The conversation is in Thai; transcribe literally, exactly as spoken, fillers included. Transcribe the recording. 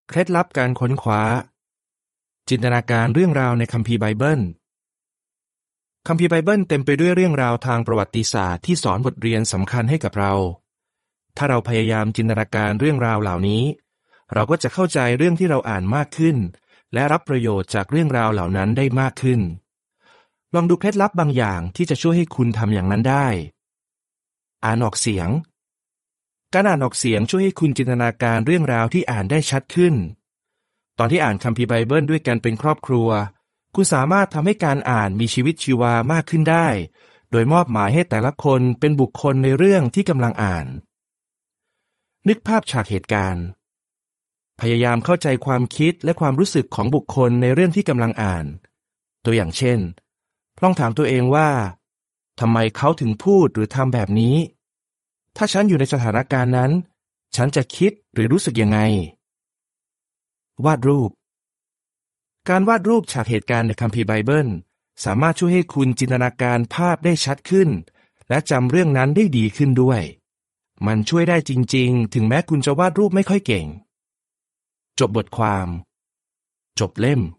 เคล็ดลับการค้นคว้าจินตนาการเรื่องราวในคัมภีร์ไบเบิลคัมภีร์ไบเบิลเต็มไปด้วยเรื่องราวทางประวัติศาสตร์ที่สอนบทเรียนสำคัญให้กับเราถ้าเราพยายามจินตนาการเรื่องราวเหล่านี้เราก็จะเข้าใจเรื่องที่เราอ่านมากขึ้นและรับประโยชน์จากเรื่องราวเหล่านั้นได้มากขึ้นลองดูเคล็ดลับบางอย่างที่จะช่วยให้คุณทำอย่างนั้นได้อ่านออกเสียงการอ่านออกเสียงช่วยให้คุณจินตนาการเรื่องราวที่อ่านได้ชัดขึ้นตอนที่อ่านคัมภีร์ไบเบิลด้วยกันเป็นครอบครัวคุณสามารถทำให้การอ่านมีชีวิตชีวามากขึ้นได้โดยมอบหมายให้แต่ละคนเป็นบุคคลในเรื่องที่กำลังอ่านนึกภาพฉากเหตุการณ์พยายามเข้าใจความคิดและความรู้สึกของบุคคลในเรื่องที่กำลังอ่านตัวอย่างเช่นลองถามตัวเองว่าทำไมเขาถึงพูดหรือทำแบบนี้ถ้าฉันอยู่ในสถานการณ์นั้นฉันจะคิดหรือรู้สึกยังไงวาดรูปการวาดรูปฉากเหตุการณ์ในคัมภีร์ไบเบิลสามารถช่วยให้คุณจินตนาการภาพได้ชัดขึ้นและจำเรื่องนั้นได้ดีขึ้นด้วยมันช่วยได้จริงๆถึงแม้คุณจะวาดรูปไม่ค่อยเก่งจบบทความจบเล่ม